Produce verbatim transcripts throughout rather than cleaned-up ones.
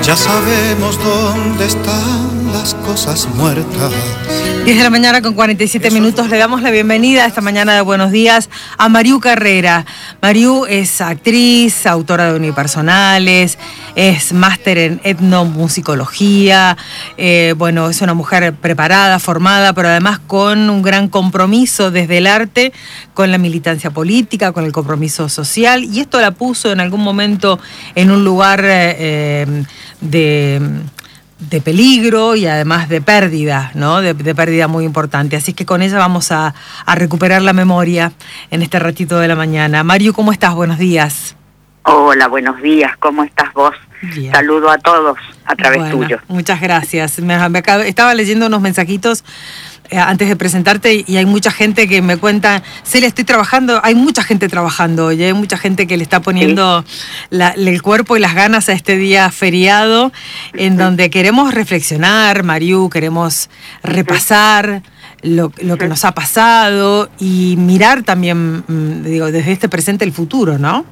Ya sabemos dónde están las cosas muertas. diez de la mañana con cuarenta y siete minutos. Le damos la bienvenida esta mañana de Buenos Días a Mariú Carrera. Mariú es actriz, autora de unipersonales, es máster en etnomusicología. Eh, bueno, es una mujer preparada, formada, pero además con un gran compromiso desde el arte, con la militancia política, con el compromiso social. Y esto la puso en algún momento en un lugar eh, de... de peligro y además de pérdida, ¿no? De, de pérdida muy importante. Así que con ella vamos a, a recuperar la memoria en este ratito de la mañana. Mariú, ¿cómo estás? Buenos días. Hola, buenos días. ¿Cómo estás vos? Bien. Saludo a todos a través bueno, tuyo. Muchas gracias. Me, me acabo, estaba leyendo unos mensajitos eh, antes de presentarte y hay mucha gente que me cuenta, Celia, estoy trabajando, hay mucha gente trabajando hoy, hay mucha gente que le está poniendo sí. la, el cuerpo y las ganas a este día feriado, en uh-huh. donde queremos reflexionar, Mariú, queremos repasar lo, lo que uh-huh. nos ha pasado y mirar también, digo, desde este presente el futuro, ¿no?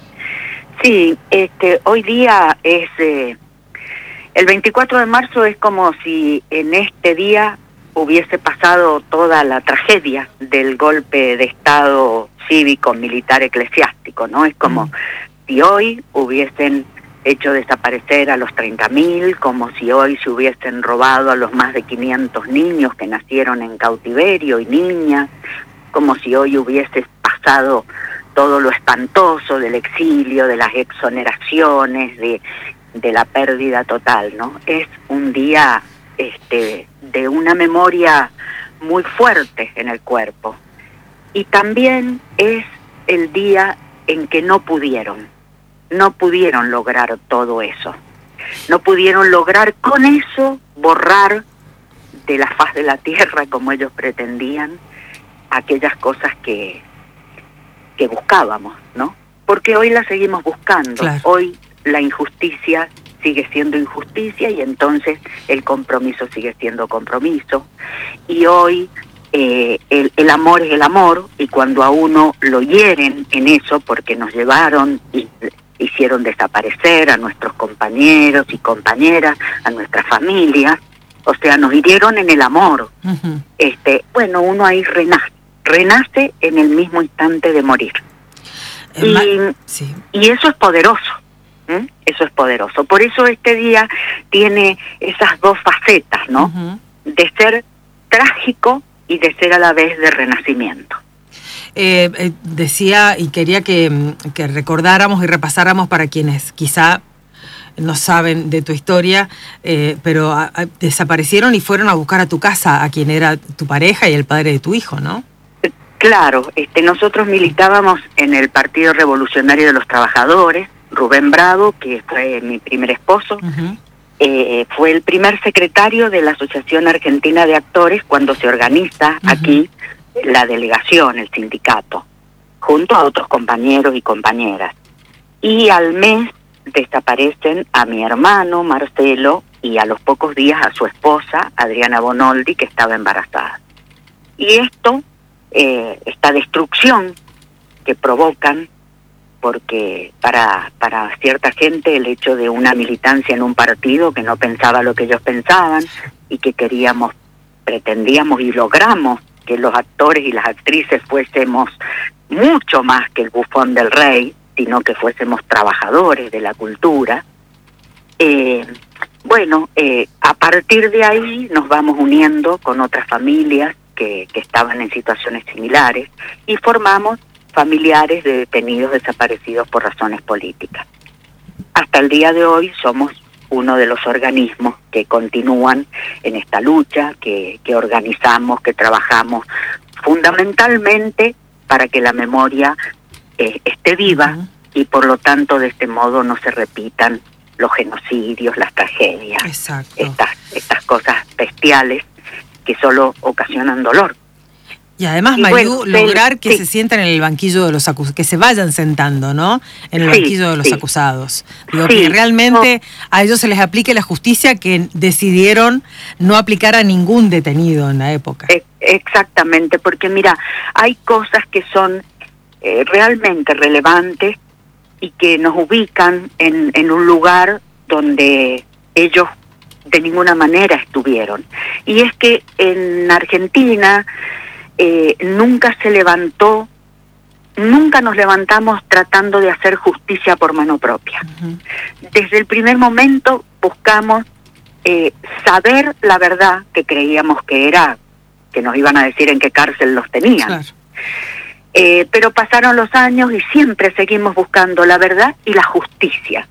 Sí, este, hoy día es, eh, el veinticuatro de marzo es como si en este día hubiese pasado toda la tragedia del golpe de Estado cívico, militar, eclesiástico, ¿no? Es como mm. si hoy hubiesen hecho desaparecer a los treinta mil, como si hoy se hubiesen robado a los más de quinientos niños que nacieron en cautiverio y niñas, como si hoy hubiese pasado todo lo espantoso del exilio, de las exoneraciones, de, de la pérdida total, ¿no? Es un día este, de una memoria muy fuerte en el cuerpo. Y también es el día en que no pudieron, no pudieron lograr todo eso. No pudieron lograr con eso borrar de la faz de la tierra, como ellos pretendían, aquellas cosas que... que buscábamos, ¿no? Porque hoy la seguimos buscando. Claro. Hoy la injusticia sigue siendo injusticia y entonces el compromiso sigue siendo compromiso. Y hoy eh, el, el amor es el amor y cuando a uno lo hieren en eso porque nos llevaron y hicieron desaparecer a nuestros compañeros y compañeras, a nuestras familias, o sea, nos hirieron en el amor. Uh-huh. Este, bueno, uno ahí renace. renace en el mismo instante de morir. Y, ma- sí. y eso es poderoso, ¿eh? Eso es poderoso. Por eso este día tiene esas dos facetas, ¿no? Uh-huh. De ser trágico y de ser a la vez de renacimiento. Eh, eh, decía y quería que, que recordáramos y repasáramos para quienes quizá no saben de tu historia, eh, pero a, a, desaparecieron y fueron a buscar a tu casa a quien era tu pareja y el padre de tu hijo, ¿no? Claro, este, nosotros militábamos en el Partido Revolucionario de los Trabajadores. Rubén Bravo, que fue mi primer esposo, uh-huh. eh, fue el primer secretario de la Asociación Argentina de Actores cuando se organiza uh-huh. aquí la delegación, el sindicato, junto a otros compañeros y compañeras. Y al mes desaparecen a mi hermano Marcelo y a los pocos días a su esposa, Adriana Bonoldi, que estaba embarazada. Y esto... Eh, esta destrucción que provocan, porque para, para cierta gente el hecho de una militancia en un partido que no pensaba lo que ellos pensaban y que queríamos, pretendíamos y logramos que los actores y las actrices fuésemos mucho más que el bufón del rey, sino que fuésemos trabajadores de la cultura. Eh, bueno, eh, a partir de ahí nos vamos uniendo con otras familias Que, que estaban en situaciones similares y formamos familiares de detenidos desaparecidos por razones políticas. Hasta el día de hoy somos uno de los organismos que continúan en esta lucha, que, que organizamos, que trabajamos fundamentalmente para que la memoria eh, esté viva uh-huh. y por lo tanto de este modo no se repitan los genocidios, las tragedias, Exacto. estas, estas cosas bestiales que solo ocasionan dolor. Y además, y Mariú, bueno, lograr que sí. se sientan en el banquillo de los acusados, que se vayan sentando, ¿no? En el sí, banquillo de los sí. acusados. Digo, sí. que realmente no. a ellos se les aplique la justicia que decidieron no aplicar a ningún detenido en la época. Exactamente, porque mira, hay cosas que son eh, realmente relevantes y que nos ubican en, en un lugar donde ellos de ninguna manera estuvieron. Y es que en Argentina eh, nunca se levantó, nunca nos levantamos tratando de hacer justicia por mano propia. Uh-huh. Desde el primer momento buscamos eh, saber la verdad, que creíamos que era, que nos iban a decir en qué cárcel los tenían. Claro. Eh, pero pasaron los años y siempre seguimos buscando la verdad y la justicia.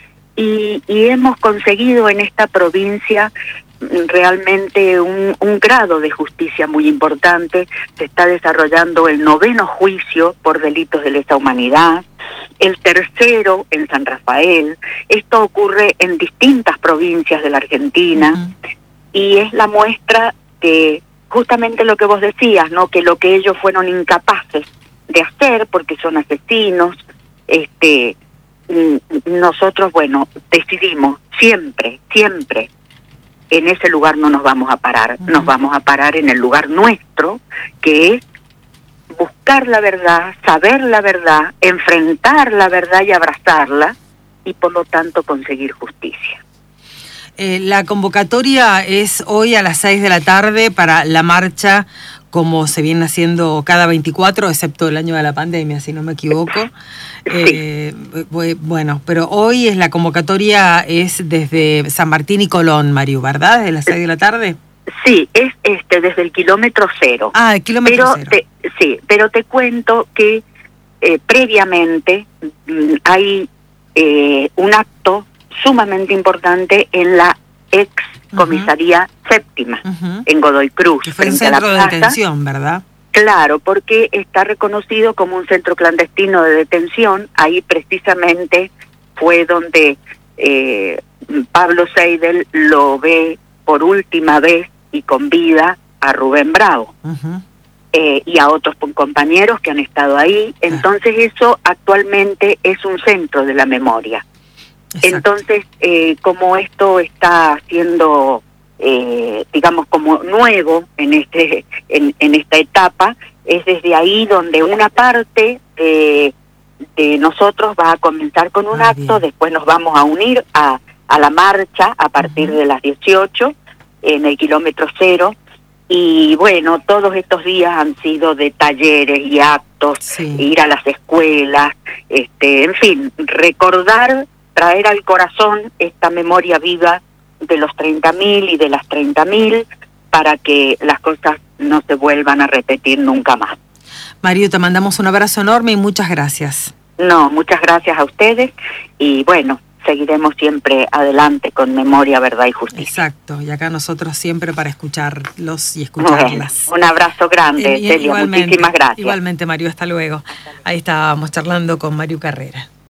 Y, y hemos conseguido en esta provincia realmente un, un grado de justicia muy importante. Se está desarrollando el noveno juicio por delitos de lesa humanidad, el tercero en San Rafael. Esto ocurre en distintas provincias de la Argentina. Uh-huh. Y es la muestra de justamente lo que vos decías, ¿no? Que lo que ellos fueron incapaces de hacer, porque son asesinos, este, nosotros, bueno, decidimos siempre, siempre, en ese lugar no nos vamos a parar, uh-huh. nos vamos a parar en el lugar nuestro, que es buscar la verdad, saber la verdad, enfrentar la verdad y abrazarla, y por lo tanto conseguir justicia. Eh, la convocatoria es hoy a las seis de la tarde para la marcha, como se viene haciendo cada veinticuatro, excepto el año de la pandemia, si no me equivoco. Eh, bueno, pero hoy es la convocatoria es desde San Martín y Colón, Mariu, ¿verdad? ¿Desde las seis de la tarde? Sí, es este desde el kilómetro cero. Ah, el kilómetro pero cero. Te, sí, pero te cuento que eh, previamente mm, hay eh, un acto sumamente importante en la ex comisaría uh-huh. séptima, uh-huh. en Godoy Cruz, que fue un frente centro a la de plaza. detención, ¿verdad? Claro, porque está reconocido como un centro clandestino de detención. Ahí precisamente fue donde eh, Pablo Seidel lo ve por última vez y con vida a Rubén Bravo. Uh-huh. eh, y a otros compañeros que han estado ahí. Entonces eso actualmente es un centro de la memoria. Exacto. Entonces, eh, como esto está siendo, eh, digamos, como nuevo en este en, en esta etapa, es desde ahí donde una parte de, de nosotros va a comenzar con un ah, acto, bien. Después nos vamos a unir a, a la marcha a partir uh-huh. de las dieciocho en el kilómetro cero. Y bueno, todos estos días han sido de talleres y actos, sí. ir a las escuelas, este, en fin, recordar, traer al corazón esta memoria viva de los treinta mil y de las treinta mil para que las cosas no se vuelvan a repetir nunca más. Mariu, te mandamos un abrazo enorme y muchas gracias. No, muchas gracias a ustedes y bueno, seguiremos siempre adelante con memoria, verdad y justicia. Exacto, y acá nosotros siempre para escucharlos y escucharlas. Bueno, un abrazo grande, eh, Celia, muchísimas gracias. Igualmente, Mariu, hasta luego. Ahí estábamos charlando con Mariu Carrera.